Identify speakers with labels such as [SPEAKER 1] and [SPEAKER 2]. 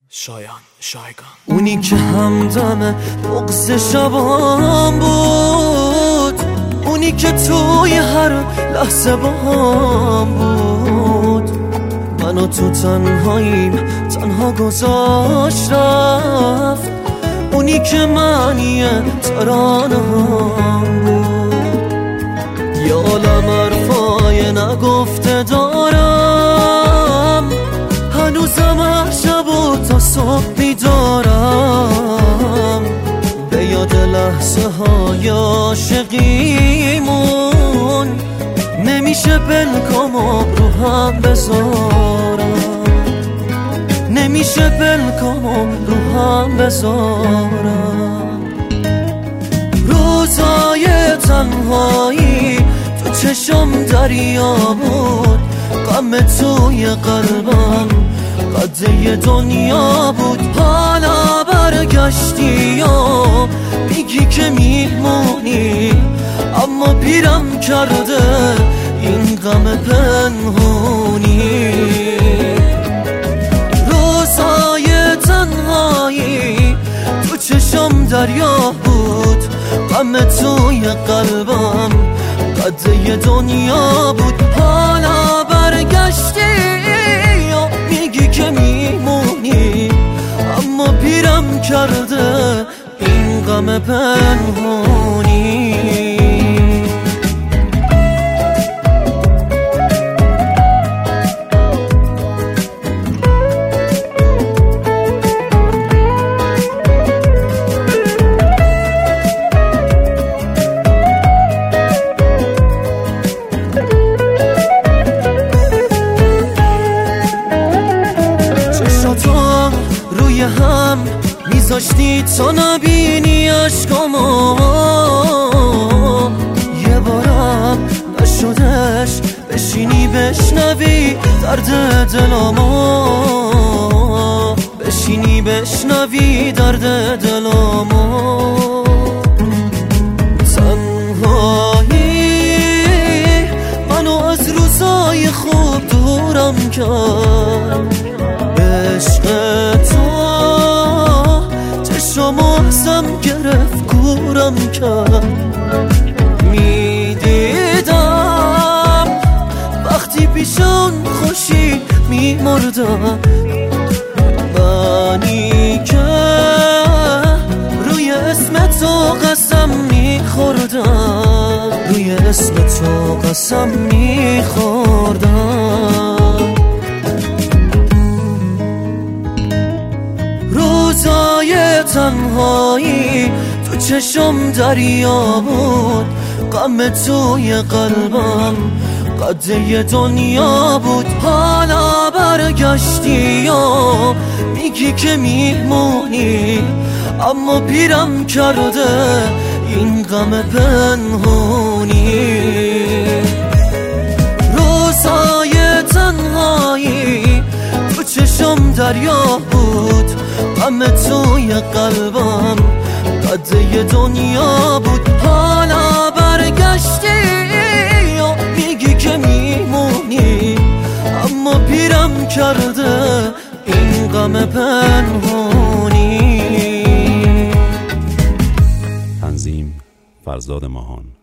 [SPEAKER 1] شایگان
[SPEAKER 2] اونی که همدم بغض شبام بود، اونی که توی هر لحظه باهم بود، منو تو تنهاییم تنها گذاشت رفت، اونی که معنی ترانه هم بود. یالم حرفای نگفته دارم، هنوزم هر شب و تا صبح بیدارم، به یاد لحظه های عاشقیمون نمیشه بلکامو رو هم بذارم، نمیشه بلکامو رو هم بذارم. روزای تنهایی تو چشم دریا بود، غم توی قلبم قده دنیا بود. حالا برگشتی و میگی که میمونی، اما پیرم کرده این غم پنهونی. روزای تنهایی تو چشم دریا بود، غم توی قلبم قده دنیا بود. حالا برگشتی و میگی که میمونی، اما پیرم کرده این غم پنهونی. روی هم میذاشتی تا نبینی عشقامو، یه بارم نشدش بشینی بشنوی درد دلامو، بشینی بشنوی درد دلامو. تنهایی منو از روزای خوب دورم کرد، عشق تو چشم ازم گرفت کورم کرد. میدیدم وقتی پیش اون خوشی میمردم، منی که روی اسم تو قسم میخوردم، روی اسم تو قسم میخوردم. روزای تنهایی تو چشم دریا بود، غم توی قلبم قده دنیا بود. حالا برگشتی و میگی که میمونی، اما پیرم کرده این غم پنهونی. روزای تنهایی تو چشم دریا بود، غم توی قلبم قده دنیا بود. حالا برگشتی و میگی که میمونی، اما پیرم کرده این غم پنهونی.
[SPEAKER 3] تنظیم فرزاد ماهان.